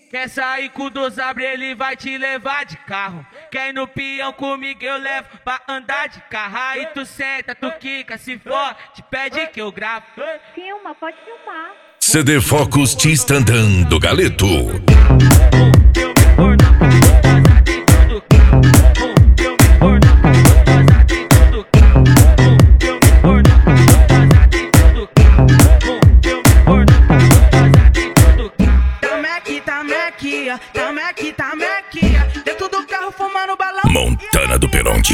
Quer sair com o Dosabre, ele vai te levar de carro. Quer ir no peão comigo, eu levo pra andar de carro. Aí tu senta, tu quica, se for, te pede que eu gravo. Filma, pode filmar. CD Focus te estandando, Galeto. Tamequia, dentro do carro fumando balão. Montana do Peronte.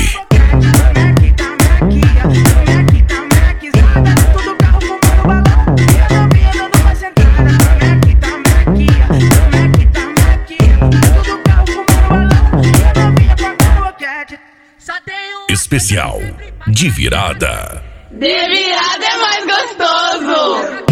Tamequizada, dentro do carro fumando balão. E a novinha dando uma sentada. Tamequia, dentro do carro fumando balão. E a novinha pagando boquete. Só tem um Especial de virada. De virada é mais gostoso.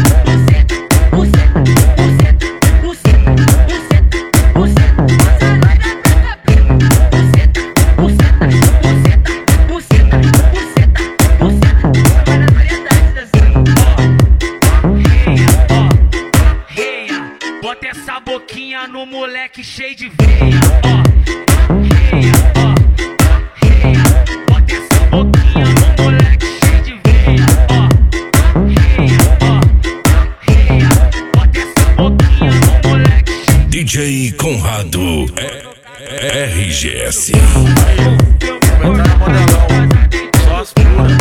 Bota essa boquinha no moleque cheio de veia, reia, reia. Bota essa boquinha no moleque cheio de veia, reia, reia. Bota essa boquinha no moleque cheio de DJ Conrado RGS. Vai entrar na modelão, só as puras.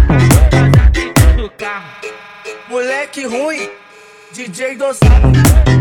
moleque ruim, DJ Dosabre.